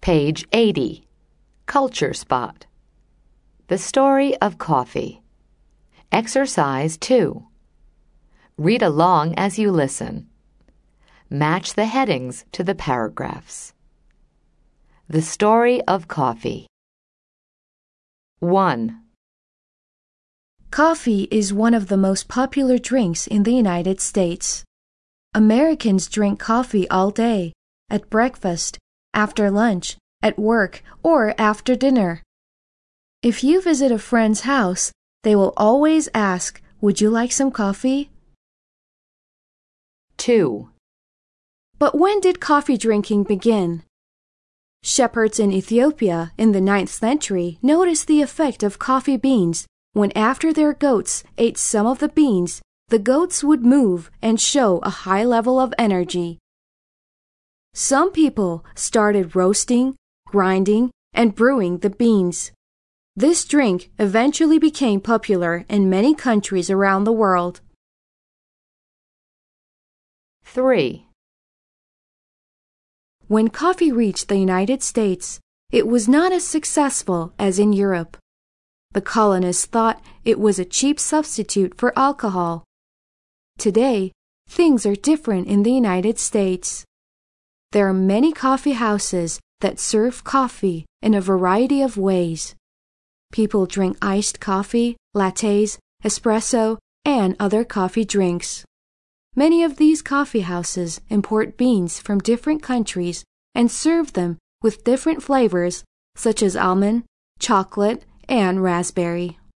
Page 80. Culture Spot. The story of coffee. Exercise 2. Read along as you listen. Match the headings to the paragraphs. The story of coffee. 1. Coffee is one of the most popular drinks in the United States. Americans drink coffee all day, at breakfast, after lunch, at work, or after dinner. If you visit a friend's house, they will always ask, "Would you like some coffee?" 2. But when did coffee drinking begin? Shepherds in Ethiopia in the 9th century noticed the effect of coffee beans when after their goats ate some of the beans, the goats would move and show a high level of energy. Some people started roasting, grinding, and brewing the beans. This drink eventually became popular in many countries around the world. 3. When coffee reached the United States, it was not as successful as in Europe. The colonists thought it was a cheap substitute for alcohol. Today, things are different in the United States. There are many coffee houses that serve coffee in a variety of ways. People drink iced coffee, lattes, espresso, and other coffee drinks. Many of these coffee houses import beans from different countries and serve them with different flavors such as almond, chocolate, and raspberry.